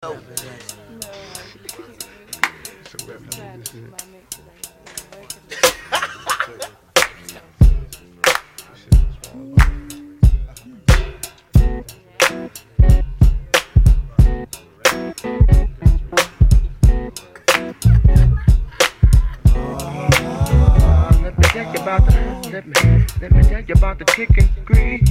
No. Let me tell you about the chicken grease.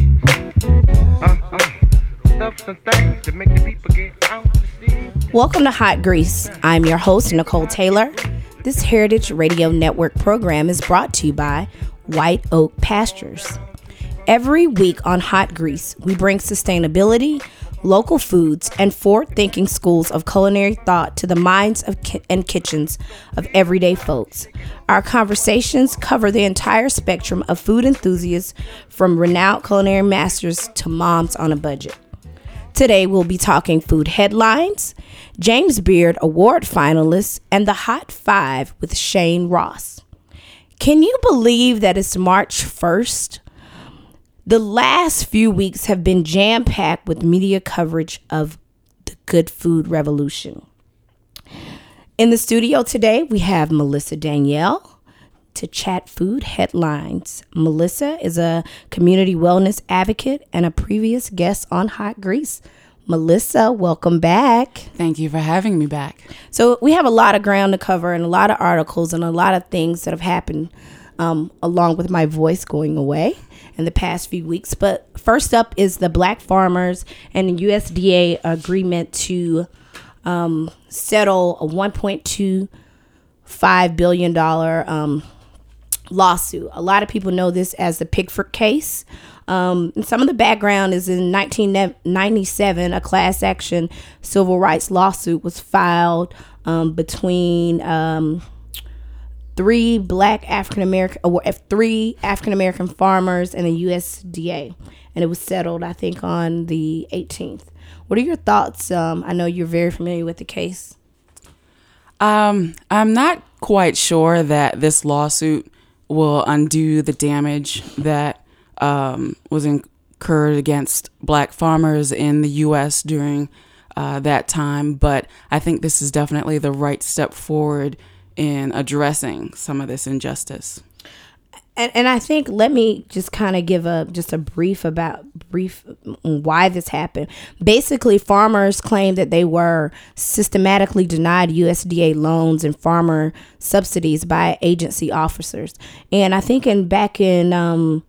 Stuff some things to make the people get out to see. Welcome to Hot Grease. I'm your host, Nicole Taylor. This Heritage Radio Network program is brought to you by White Oak Pastures. Every week on Hot Grease, we bring sustainability, local foods, and forward-thinking schools of culinary thought to the minds of and kitchens of everyday folks. Our conversations cover the entire spectrum of food enthusiasts, from renowned culinary masters to moms on a budget. Today, we'll be talking food headlines, James Beard Award finalists, and the Hot Five with Shane Ross. Can you believe that it's March 1st? The last few weeks have been jam-packed with media coverage of the good food revolution. In the studio today, we have Melissa Danielle to chat food headlines. Melissa is a community wellness advocate and a previous guest on Hot Grease. Melissa, welcome back. Thank you for having me back. So we have a lot of ground to cover and a lot of articles and a lot of things that have happened along with my voice going away in the past few weeks. But first up is the Black Farmers and the USDA agreement to settle a $1.25 billion lawsuit. A lot of people know this as the Pickford case. And some of the background is in 1997, a class action civil rights lawsuit was filed between three African American farmers and the USDA, and it was settled, I think, on the 18th. What are your thoughts? I know you're very familiar with the case. I'm not quite sure that this lawsuit will undo the damage that was incurred against Black farmers in the U.S. during that time, but I think this is definitely the right step forward in addressing some of this injustice. And I think, let me just kind of give a brief why this happened. Basically, farmers claimed that they were systematically denied USDA loans and farmer subsidies by agency officers. And I think back in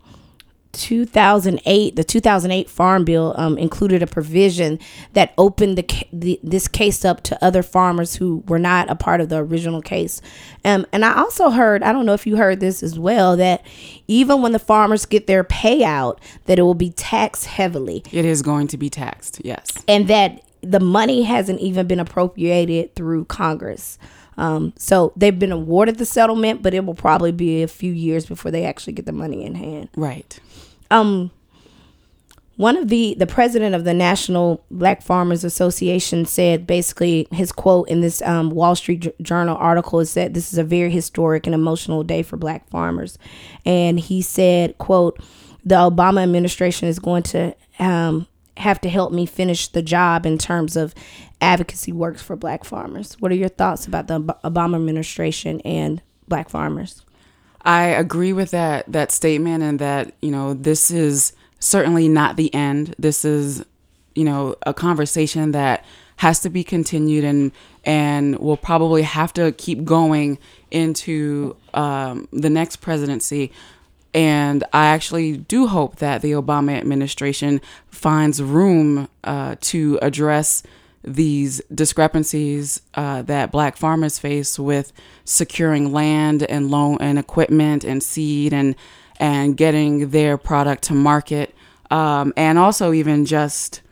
2008, the 2008 Farm Bill included a provision that opened this case up to other farmers who were not a part of the original case. And I also heard, I don't know if you heard this as well, that even when the farmers get their payout, that it will be taxed heavily. It is going to be taxed, yes. And that the money hasn't even been appropriated through Congress. So they've been awarded the settlement, but it will probably be a few years before they actually get the money in hand. Right. One of the president of the National Black Farmers Association said, basically, his quote in this Wall Street Journal article is that this is a very historic and emotional day for Black farmers. And he said, quote, "The Obama administration is going to have to help me finish the job in terms of advocacy work for Black farmers." What are your thoughts about the Obama administration and Black farmers? I agree with that statement, and that, this is certainly not the end. This is, a conversation that has to be continued and will probably have to keep going into the next presidency. And I actually do hope that the Obama administration finds room to address these discrepancies that Black farmers face with securing land and loan and equipment and seed and getting their product to market, and also even just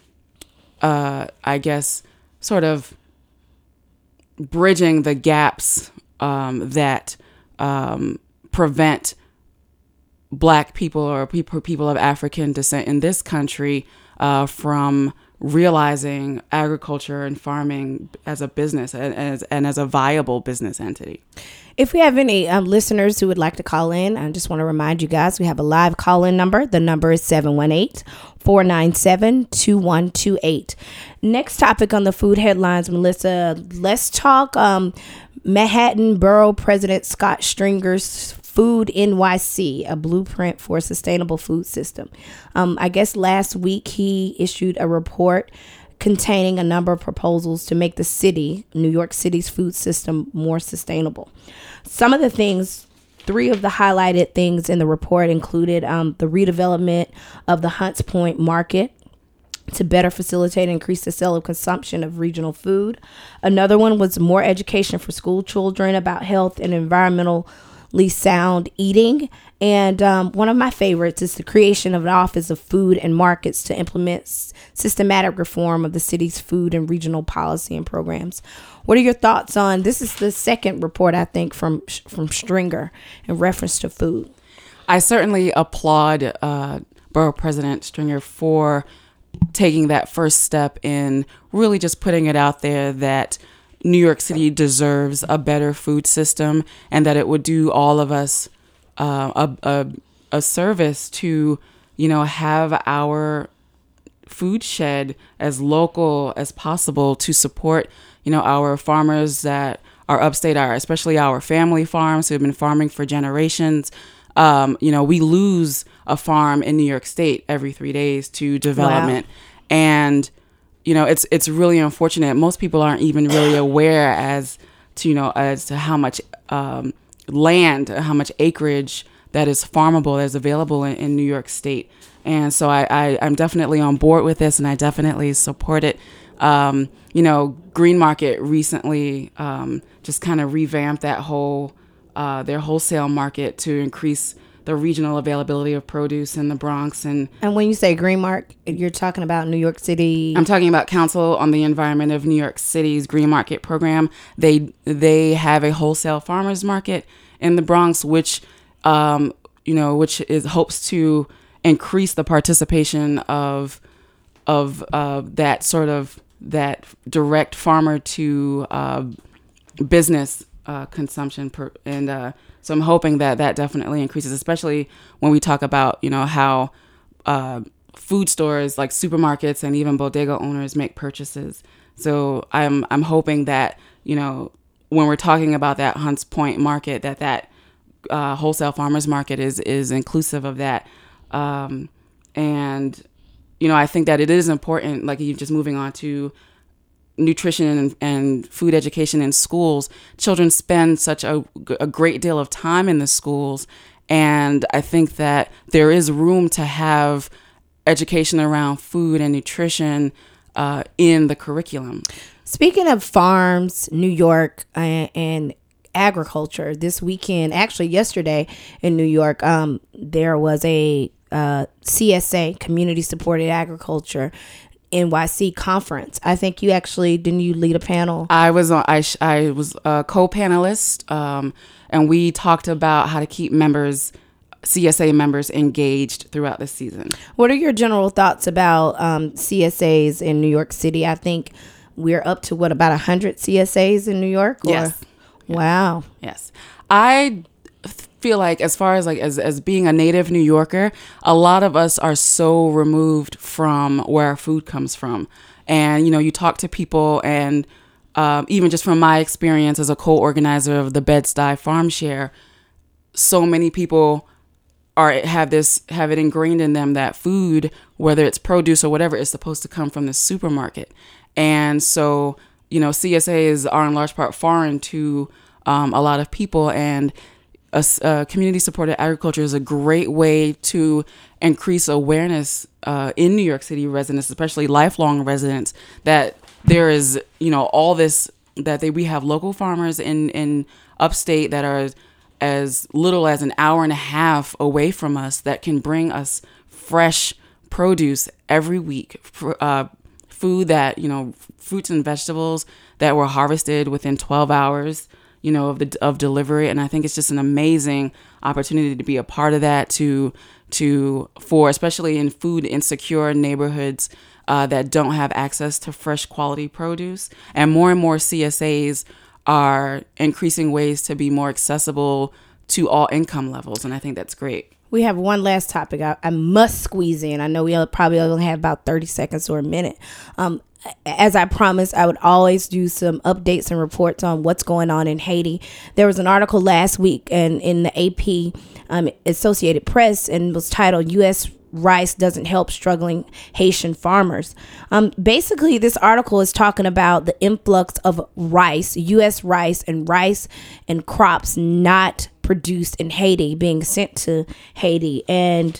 I guess sort of bridging the gaps that prevent Black people or people of African descent in this country from realizing agriculture and farming as a business and as a viable business entity. If we have any listeners who would like to call in, I just want to remind you guys, we have a live call-in number. The number is 497-2128. Next topic on the food headlines, Melissa. Let's talk Manhattan Borough President Scott Stringer's Food NYC, a blueprint for a sustainable food system. I guess last week he issued a report containing a number of proposals to make the city, New York City's food system, more sustainable. Some of the things, three of the highlighted things in the report included the redevelopment of the Hunts Point Market to better facilitate and increase the sale of consumption of regional food. Another one was more education for school children about health and environmentally sound eating. And one of my favorites is the creation of an Office of Food and Markets to implement systematic reform of the city's food and regional policy and programs. What are your thoughts on this? Is the second report, I think, from Stringer in reference to food. I certainly applaud Borough President Stringer for taking that first step in really just putting it out there that New York City deserves a better food system and that it would do all of us a service to, have our food shed as local as possible to support, our farmers that are upstate, especially our family farms who have been farming for generations. We lose a farm in New York State every 3 days to development. Wow. And, it's really unfortunate. Most people aren't even really aware as to how much land, how much acreage that is farmable, that is available in New York State. And so I'm definitely on board with this, and I definitely support it. Green Market recently just kind of revamped that whole their wholesale market to increase the regional availability of produce in the Bronx. And when you say Green Market, you're talking about New York City? I'm talking about Council on the Environment of New York City's Green Market program. They have a wholesale farmers market in the Bronx, which hopes to increase the participation of that direct farmer to business consumption so I'm hoping that definitely increases, especially when we talk about how food stores like supermarkets and even bodega owners make purchases. So I'm hoping that when we're talking about that Hunts Point market, that wholesale farmers market is inclusive of that. And I think that it is important, like you just moving on to nutrition and food education in schools. Children spend such a great deal of time in the schools, and I think that there is room to have education around food and nutrition in the curriculum. Speaking of farms, New York, and agriculture, this weekend, actually yesterday in New York, there was a CSA, Community Supported Agriculture, NYC conference. I think didn't you lead a panel? I was a co-panelist, and we talked about how to keep CSA members engaged throughout the season. What are your general thoughts about CSAs in New York City? I think we're up to about 100 CSAs in New York? Yes. Wow. Yes. I feel like as far as as being a native New Yorker, a lot of us are so removed from where our food comes from. And, you talk to people, and even just from my experience as a co-organizer of the Bed-Stuy Farm Share, so many people have it ingrained in them that food, whether it's produce or whatever, is supposed to come from the supermarket. And so, CSAs are in large part foreign to a lot of people, and community-supported agriculture is a great way to increase awareness in New York City residents, especially lifelong residents, that there is, all this, that we have local farmers in upstate that are as little as an hour and a half away from us that can bring us fresh produce every week, food that, fruits and vegetables that were harvested within 12 hours, of delivery. And I think it's just an amazing opportunity to be a part of that, for especially in food insecure neighborhoods that don't have access to fresh quality produce. And more CSAs are increasing ways to be more accessible to all income levels. And I think that's great. We have one last topic I must squeeze in. I know we probably only have about 30 seconds or a minute. As I promised, I would always do some updates and reports on what's going on in Haiti. There was an article last week and in the AP Associated Press and was titled U.S. Rice Doesn't Help Struggling Haitian Farmers. Basically, this article is talking about the influx of rice, U.S. rice and crops not produced in Haiti being sent to Haiti, and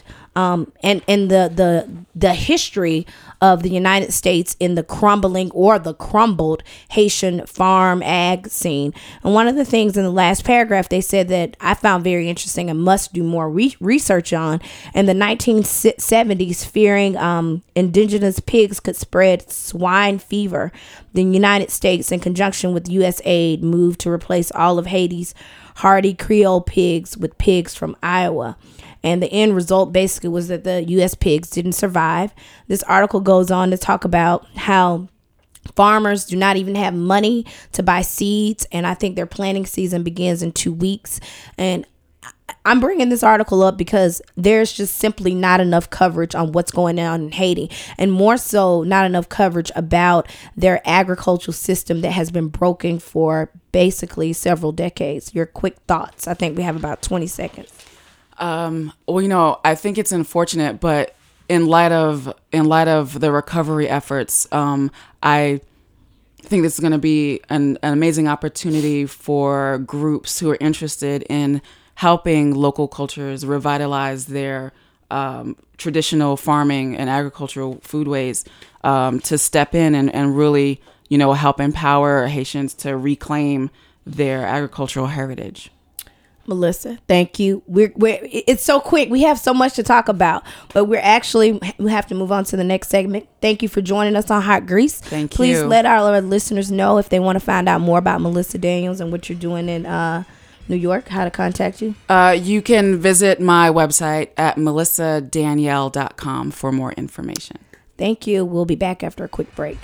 the history of the United States in the crumbling or the crumbled Haitian farm ag scene. And one of the things in the last paragraph they said that I found very interesting and must do more research on, in the 1970s, fearing indigenous pigs could spread swine fever, the United States, in conjunction with U.S. aid, moved to replace all of Haiti's hardy Creole pigs with pigs from Iowa. And the end result basically was that the U.S. pigs didn't survive. This article goes on to talk about how farmers do not even have money to buy seeds. And I think their planting season begins in 2 weeks. And I'm bringing this article up because there's just simply not enough coverage on what's going on in Haiti, and more so not enough coverage about their agricultural system that has been broken for basically several decades. Your quick thoughts. I think we have about 20 seconds. Well, I think it's unfortunate, but in light of the recovery efforts, I think this is going to be an amazing opportunity for groups who are interested in helping local cultures revitalize their traditional farming and agricultural foodways, to step in and really, help empower Haitians to reclaim their agricultural heritage. Melissa, thank you. It's so quick. We have so much to talk about, but we have to move on to the next segment. Thank you for joining us on Hot Grease. Thank you. Please let our listeners know if they want to find out more about Melissa Daniels and what you're doing in New York, how to contact you. You can visit my website at melissadanielle.com for more information. Thank you. We'll be back after a quick break.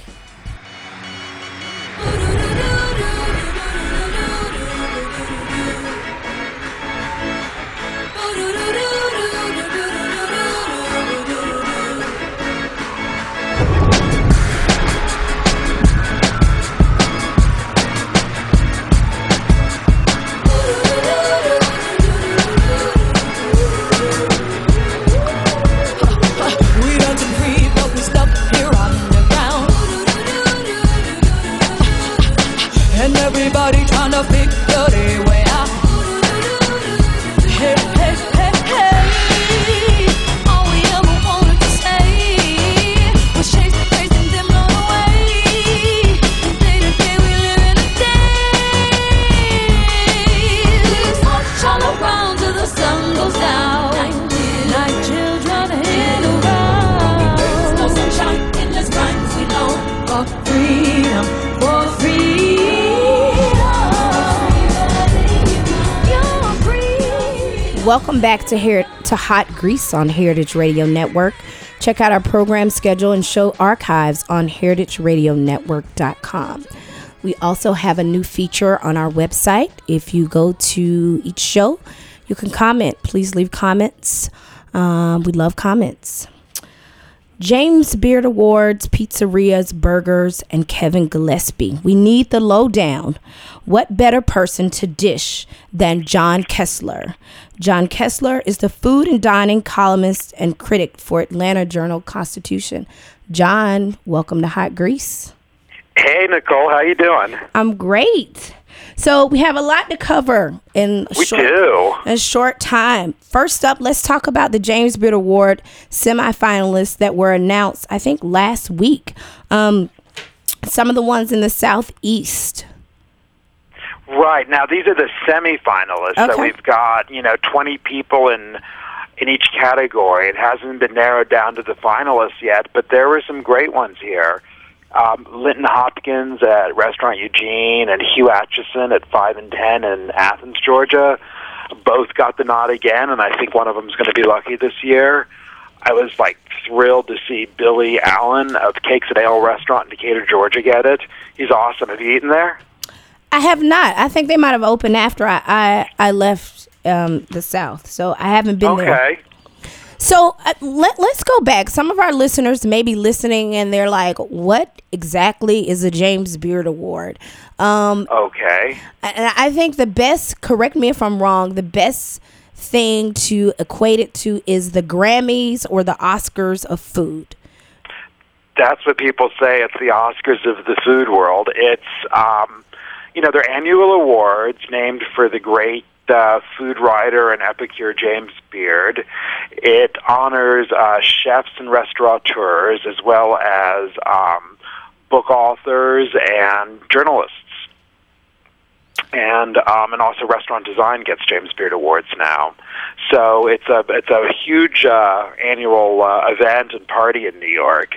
Everybody trying to figure their way out. Hey, hey, hey, hey. All we ever wanted to say was chase the craze and then run away. Day to day we live in a daze. March all around till the sun goes down. Like children in a row. There's no sunshine in this grind we know. For freedom, for freedom. Welcome back to Hot Grease on Heritage Radio Network. Check out our program schedule and show archives on heritageradionetwork.com. We also have a new feature on our website. If you go to each show, you can comment. Please leave comments. We love comments. James Beard Awards, pizzerias, burgers, and Kevin Gillespie. We need the lowdown. What better person to dish than John Kessler? John Kessler is the food and dining columnist and critic for Atlanta Journal-Constitution. John, welcome to Hot Grease. Hey, Nicole, how you doing? I'm great. So we have a lot to cover in a short time. First up, let's talk about the James Beard Award semifinalists that were announced, I think, last week. Some of the ones in the Southeast. Right. Now, these are the semifinalists. Okay. So we've got, 20 people in each category. It hasn't been narrowed down to the finalists yet, but there were some great ones here. Linton Hopkins at Restaurant Eugene and Hugh Atchison at 5 and 10 in Athens, Georgia. Both got the nod again, and I think one of them is going to be lucky this year. I was thrilled to see Billy Allen of Cakes and Ale Restaurant in Decatur, Georgia get it. He's awesome. Have you eaten there? I have not. I think they might have opened after I left the South, so I haven't been there. Okay. So let's go back. Some of our listeners may be listening and they're like, what exactly is a James Beard Award? Okay. And I think the best, correct me if I'm wrong, the best thing to equate it to is the Grammys or the Oscars of food. That's what people say. It's the Oscars of the food world. It's, they're annual awards named for the great food writer and epicure James Beard. It honors chefs and restaurateurs as well as book authors and journalists. And also restaurant design gets James Beard Awards now. So it's a huge annual event and party in New York.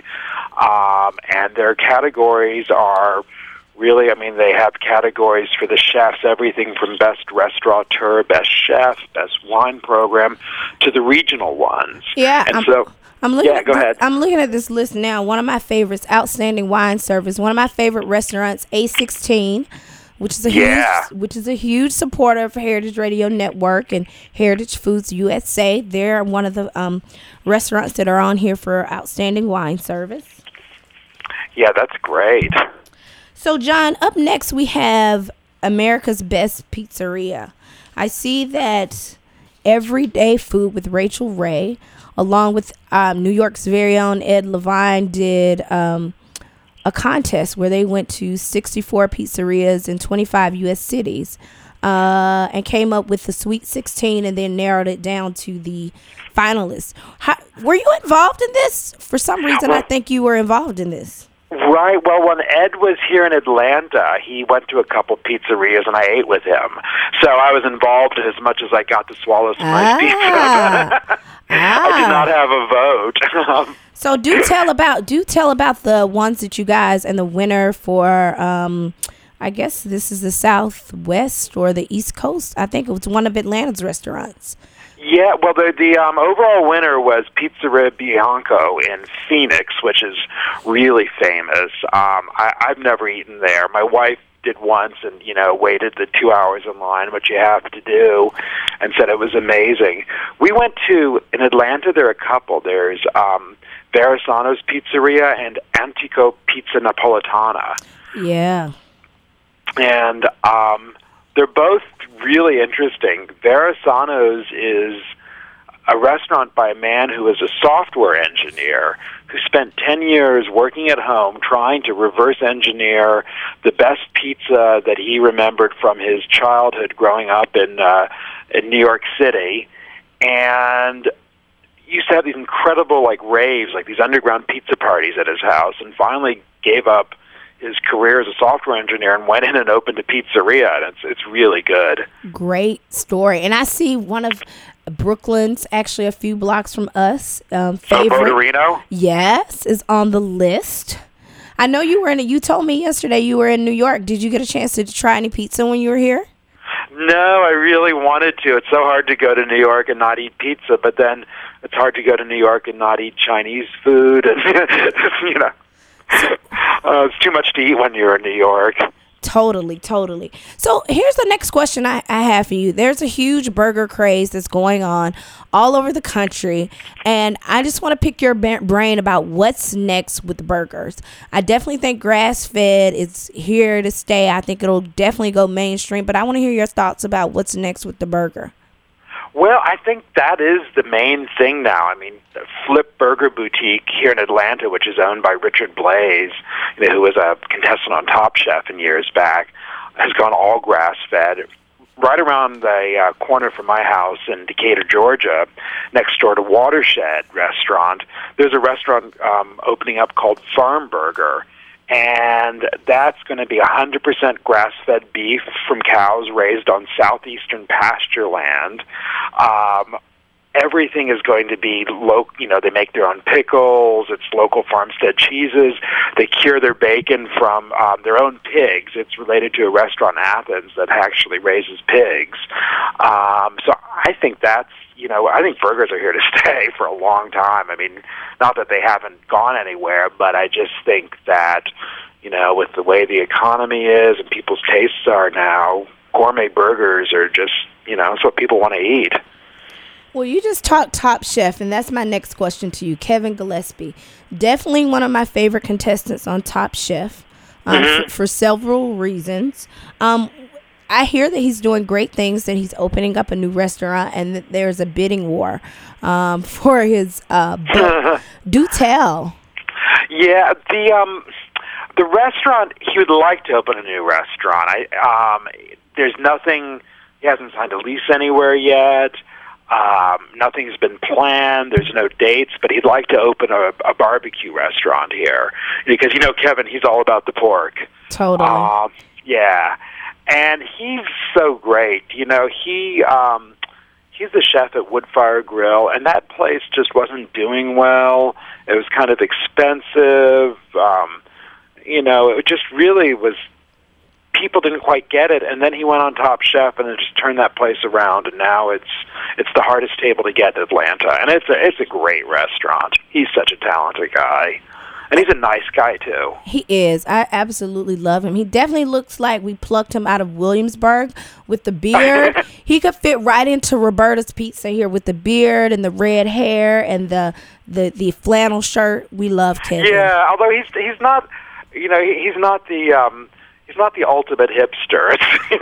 And their categories are really, they have categories for the chefs, everything from best restaurateur, best chef, best wine program, to the regional ones. Yeah, and I'm looking go ahead. I'm looking at this list now. One of my favorites, Outstanding Wine Service. One of my favorite restaurants, A16, which is a huge supporter of Heritage Radio Network and Heritage Foods USA. They're one of the restaurants that are on here for Outstanding Wine Service. Yeah, that's great. So, John, up next we have America's Best Pizzeria. I see that Everyday Food with Rachel Ray, along with New York's very own Ed Levine, did a contest where they went to 64 pizzerias in 25 U.S. cities and came up with the Sweet 16 and then narrowed it down to the finalists. Were you involved in this? For some reason, I think you were involved in this. Right. Well, when Ed was here in Atlanta, he went to a couple pizzerias, and I ate with him. So I was involved as much as I got to swallow some nice pizza. I did not have a vote. So do tell about the ones that you guys and the winner for. I guess this is the Southwest or the East Coast. I think it was one of Atlanta's restaurants. Yeah, well, the overall winner was Pizzeria Bianco in Phoenix, which is really famous. I've never eaten there. My wife did once and, waited the 2 hours in line, which you have to do, and said it was amazing. We went in Atlanta, there are a couple. There's Verasano's Pizzeria and Antico Pizza Napolitana. Yeah. And they're both really interesting. Verasano's is a restaurant by a man who is a software engineer who spent 10 years working at home trying to reverse engineer the best pizza that he remembered from his childhood growing up in New York City. And used to have these incredible raves, these underground pizza parties at his house, and finally gave up his career as a software engineer and went in and opened a pizzeria, and it's really good. Great story. And I see one of Brooklyn's, actually a few blocks from us, favorite. Botorino? Yes, is on the list. I know you told me yesterday you were in New York. Did you get a chance to try any pizza when you were here? No, I really wanted to. It's so hard to go to New York and not eat pizza, but then it's hard to go to New York and not eat Chinese food, and it's too much to eat when you're in New York. Totally. So here's the next question I have for you. There's a huge burger craze that's going on all over the country, and I just want to pick your brain about what's next with burgers. I definitely think grass-fed is here to stay. I think it'll definitely go mainstream, but I want to hear your thoughts about what's next with the burger. Well, I think that is the main thing now. Flip Burger Boutique here in Atlanta, which is owned by Richard Blaze, who was a contestant on Top Chef in years back, has gone all grass-fed. Right around the corner from my house in Decatur, Georgia, next door to Watershed Restaurant, there's a restaurant opening up called Farm Burger. And that's going to be 100% grass-fed beef from cows raised on southeastern pasture land. Everything is going to be local. They make their own pickles. It's local farmstead cheeses. They cure their bacon from their own pigs. It's related to a restaurant in Athens that actually raises pigs. So I think I think burgers are here to stay for a long time. Not that they haven't gone anywhere, but I just think that, with the way the economy is and people's tastes are now, gourmet burgers are just it's what people want to eat. Well, you just talked Top Chef, and that's my next question to you. Kevin Gillespie, definitely one of my favorite contestants on Top Chef for several reasons. I hear that he's doing great things, that he's opening up a new restaurant, and that there's a bidding war for his book. Do tell. Yeah, the restaurant, he would like to open a new restaurant. There's nothing, he hasn't signed a lease anywhere yet. Nothing's been planned. There's no dates, but he'd like to open a barbecue restaurant here because, Kevin, he's all about the pork. Totally. Yeah. And he's so great. He's the chef at Woodfire Grill, and that place just wasn't doing well. It was kind of expensive. It just really was, people didn't quite get it. And then he went on Top Chef and it just turned that place around, and now it's the hardest table to get in Atlanta. And it's a great restaurant. He's such a talented guy. And he's a nice guy, too. He is. I absolutely love him. He definitely looks like we plucked him out of Williamsburg with the beard. He could fit right into Roberta's Pizza here with the beard and the red hair and the flannel shirt. We love Kevin. Yeah, although he's not, he's not the ultimate hipster.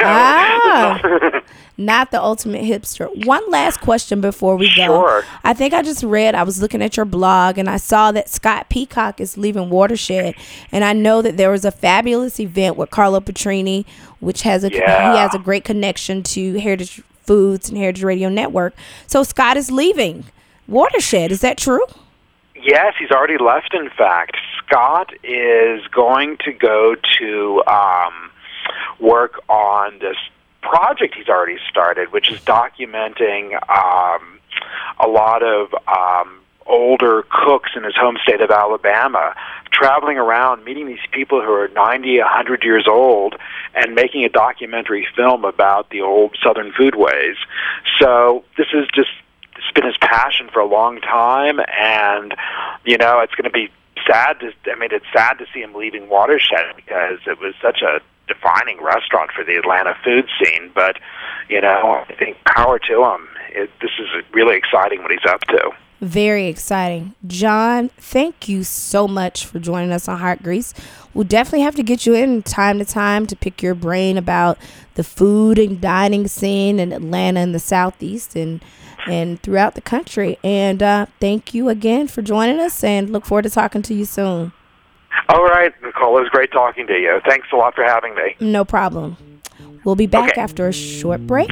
Not the ultimate hipster. One last question before we go. Sure. I think I was looking at your blog, and I saw that Scott Peacock is leaving Watershed, and I know that there was a fabulous event with Carlo Petrini, which he has a great connection to Heritage Foods and Heritage Radio Network. So Scott is leaving Watershed. Is that true? Yes, he's already left, in fact. Scott is going to go to work on this project he's already started, which is documenting a lot of older cooks in his home state of Alabama, traveling around, meeting these people who are 90, 100 years old, and making a documentary film about the old Southern foodways. So it's been his passion for a long time, and, it's going to be it's sad to see him leaving Watershed because it was such a defining restaurant for the Atlanta food scene. But, I think power to him. This is really exciting what he's up to. Very exciting. John, thank you so much for joining us on Hot Grease. We'll definitely have to get you in time to time to pick your brain about the food and dining scene in Atlanta and the Southeast and throughout the country. And thank you again for joining us, and look forward to talking to you soon. All right, Nicole, it was great talking to you. Thanks a lot for having me. No problem. We'll be back after a short break.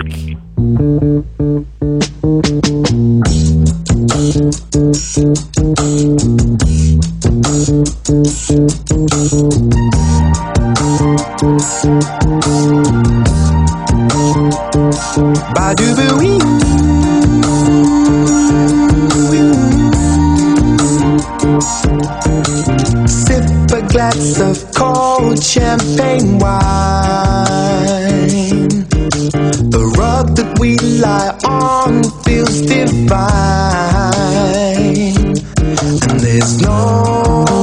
Sip a glass of cold champagne wine. The rug that we lie on feels divine, and there's no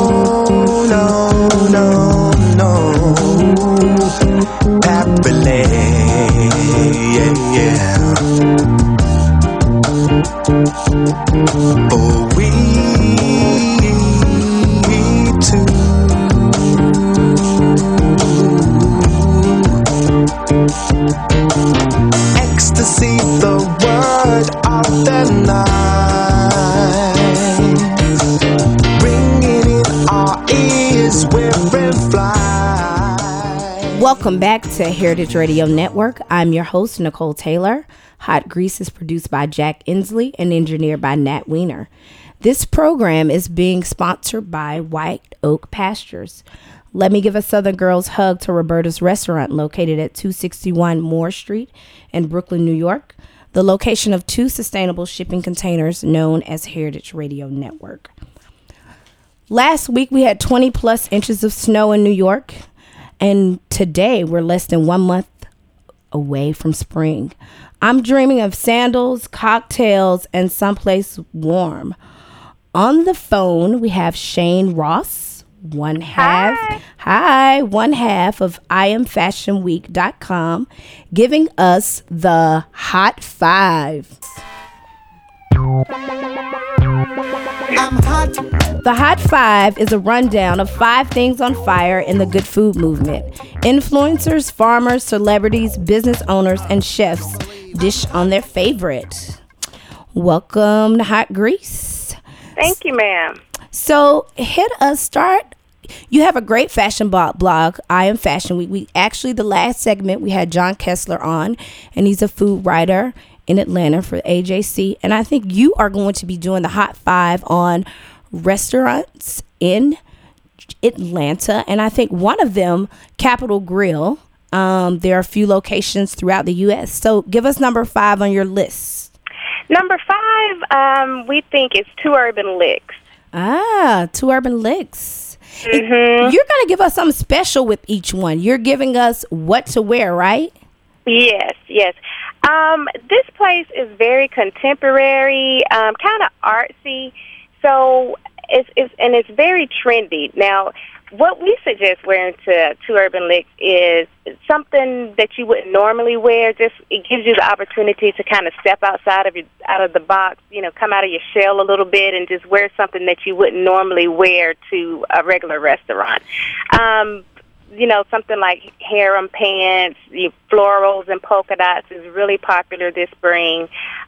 happily, for we two. Ecstasy, the word of the night, ringing in our ears, we're in flight. Welcome back to Heritage Radio Network. I'm your host, Nicole Taylor. Hot Grease is produced by Jack Inslee and engineered by Nat Weiner. This program is being sponsored by White Oak Pastures. Let me give a Southern Girls hug to Roberta's Restaurant, located at 261 Moore Street in Brooklyn, New York, the location of 2 sustainable shipping containers known as Heritage Radio Network. Last week, we had 20 plus inches of snow in New York, and today we're less than 1 month away from spring. I'm dreaming of sandals, cocktails, and someplace warm. On the phone, we have Shane Ross. one half. Hi, one half of IamFashionWeek.com, giving us the Hot Five. I'm hot. The Hot Five is a rundown of 5 things on fire in the good food movement. Influencers, farmers, celebrities, business owners, and chefs dish on their favorite. Welcome to Hot Grease. Thank you, ma'am. So hit us, start. You have a great fashion blog, I Am Fashion Week. We actually, the last segment, we had John Kessler on, and he's a food writer in Atlanta for AJC. And I think you are going to be doing the Hot Five on restaurants in Atlanta. And I think one of them, Capitol Grill. There are a few locations throughout the U.S. So give us number 5 on your list. Number 5, we think it's Two Urban Licks. Two Urban Licks. Mm-hmm. You're going to give us something special with each one. You're giving us what to wear, right? Yes. This place is very contemporary, kind of artsy. So it's very trendy. Now, what we suggest wearing to Two Urban Licks is something that you wouldn't normally wear. Just it gives you the opportunity to kind of step out of the box, come out of your shell a little bit, and just wear something that you wouldn't normally wear to a regular restaurant. Something like harem pants, florals and polka dots is really popular this spring.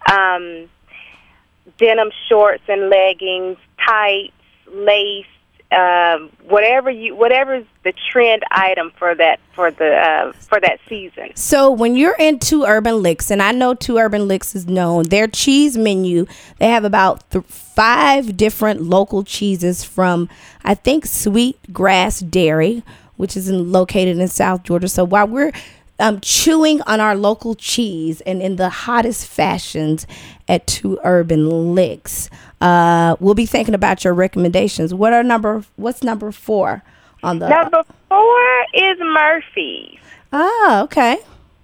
Denim shorts and leggings, tights, lace. Whatever's the trend item for that season. So when you're in Two Urban Licks, and I know Two Urban Licks is known, their cheese menu, they have about 5 different local cheeses from, I think, Sweetgrass Dairy, which is located in South Georgia. So while we're chewing on our local cheese and in the hottest fashions at Two Urban Licks, we'll be thinking about your recommendations. What's number 4 on the? Number 4 is Murphy's. Oh, okay.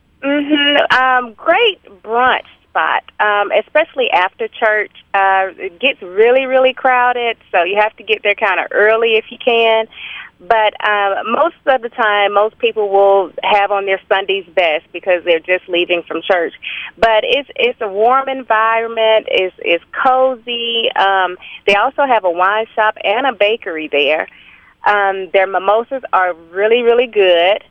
Great brunch spot, especially after church. It gets really, really crowded, so you have to get there kind of early if you can. But most of the time, most people will have on their Sunday's best because they're just leaving from church. But it's a warm environment. It's cozy. They also have a wine shop and a bakery there. Their mimosas are really, really good.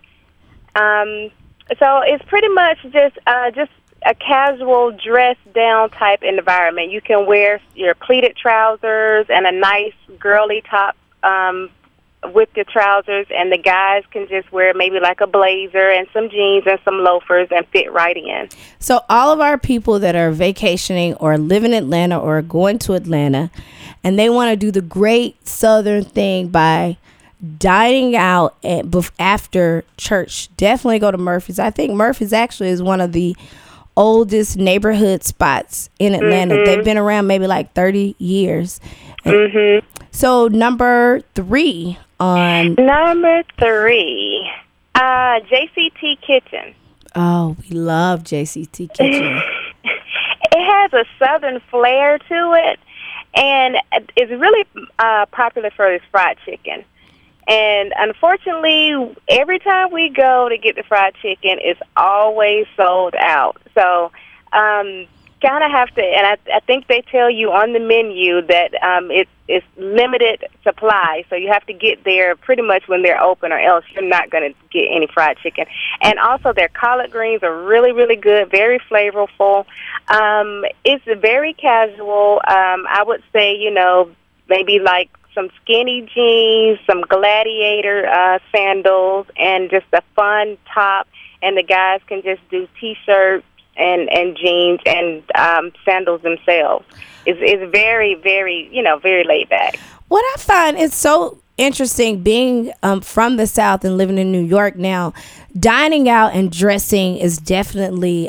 So it's pretty much just a casual dress-down type environment. You can wear your pleated trousers and a nice girly top with your trousers, and the guys can just wear maybe like a blazer and some jeans and some loafers and fit right in. So all of our people that are vacationing or live in Atlanta or going to Atlanta, and they want to do the great Southern thing by dining out after church, definitely go to Murphy's. I think Murphy's actually is one of the oldest neighborhood spots in Atlanta. Mm-hmm. They've been around maybe like 30 years. Mm-hmm. So number 3 on... Number 3, JCT Kitchen. Oh, we love JCT Kitchen. It has a Southern flair to it, and it's really popular for its fried chicken. And unfortunately, every time we go to get the fried chicken, it's always sold out. So kind of have to, and I think they tell you on the menu that it's limited supply, so you have to get there pretty much when they're open, or else you're not going to get any fried chicken. And also their collard greens are really, really good, very flavorful. It's very casual. I would say, maybe like some skinny jeans, some gladiator sandals, and just a fun top. And the guys can just do T-shirts and jeans and sandals themselves. It's very, very, very laid back. What I find is so interesting, being from the South and living in New York now, dining out and dressing is definitely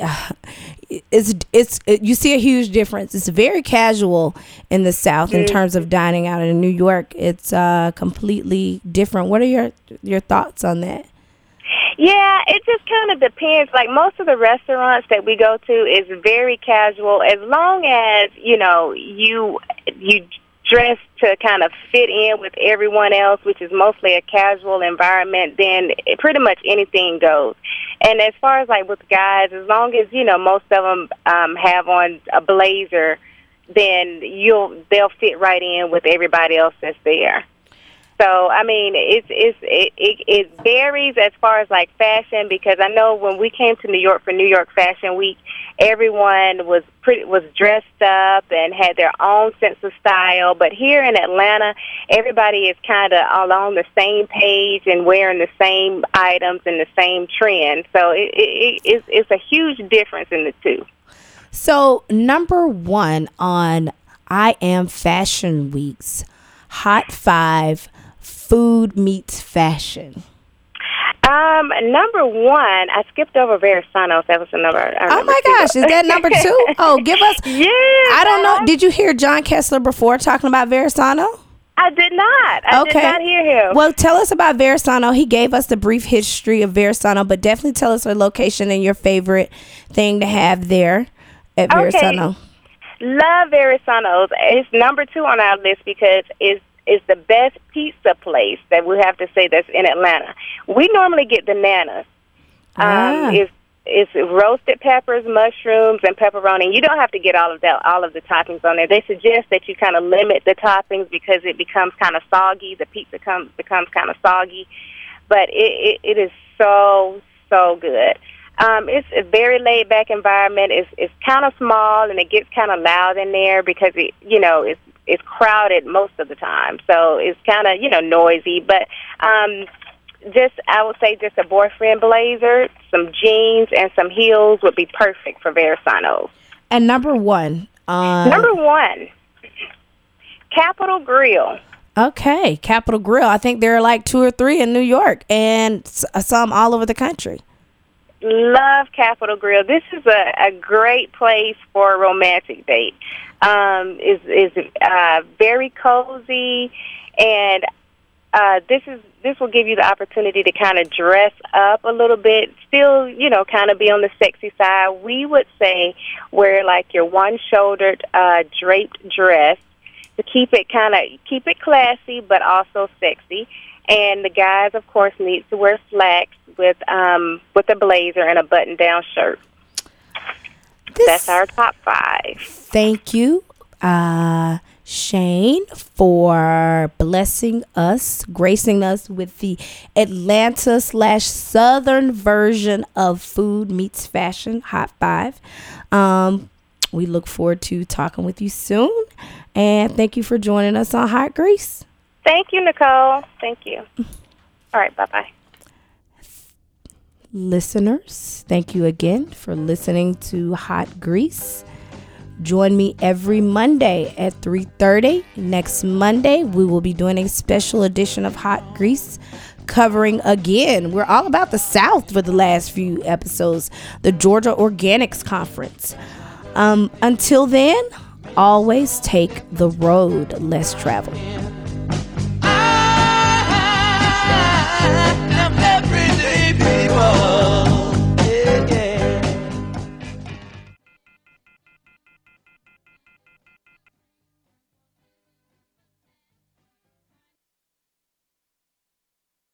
you see a huge difference. It's very casual in the South in terms of dining out. In New York, it's completely different. What are your thoughts on that? Yeah, it just kind of depends. Like most of the restaurants that we go to is very casual, as long as you dress to kind of fit in with everyone else, which is mostly a casual environment, then pretty much anything goes. And as far as like with guys, as long as most of them have on a blazer, then they'll fit right in with everybody else that's there. So I mean, it varies as far as like fashion, because I know when we came to New York for New York Fashion Week, everyone was dressed up and had their own sense of style. But here in Atlanta, everybody is kind of all on the same page and wearing the same items and the same trend. So it's a huge difference in the two. So number one on I Am Fashion Week's Hot 5 Food Meets Fashion. Number one, I skipped over Versailles. That was the number. Oh my gosh, is that number two? Oh, give us. Yeah. I don't know. Did you hear John Kessler before talking about Versailles? I did not. I did not hear him. Well, tell us about Versailles. He gave us the brief history of Versailles, but definitely tell us the location and your favorite thing to have there at Versailles. Love Versailles. It's number two on our list because it's the best pizza place that we have to say that's in Atlanta. We normally get the Nana's. It's roasted peppers, mushrooms, and pepperoni. You don't have to get all of the toppings on there. They suggest that you kind of limit the toppings because it becomes kind of soggy. The pizza becomes kind of soggy, but it is so good. It's a very laid back environment. It's kind of small and it gets kind of loud in there because it's crowded most of the time. So it's kind of noisy, but I would say just a boyfriend blazer, some jeans, and some heels would be perfect for Versailles. And number one, Capitol Grill. Okay, Capitol Grill. I think there are like 2 or 3 in New York and some all over the country. Love Capitol Grill. This is a great place for a romantic date. Is very cozy, and this will give you the opportunity to kind of dress up a little bit, still kind of be on the sexy side. We would say wear like your one-shouldered draped dress to keep it classy but also sexy. And the guys, of course, need to wear slacks with a blazer and a button-down shirt. That's our top 5. Thank you, Shane, for blessing us, gracing us with the Atlanta/Southern version of Food Meets Fashion Hot 5. We look forward to talking with you soon. And thank you for joining us on Hot Grease. Thank you, Nicole. Thank you. All right, bye-bye. Listeners, thank you again for listening to Hot Grease. Join me every Monday at 3:30. Next Monday, we will be doing a special edition of Hot Grease covering again. We're all about the South for the last few episodes, the Georgia Organics Conference. Until then, always take the road less traveled.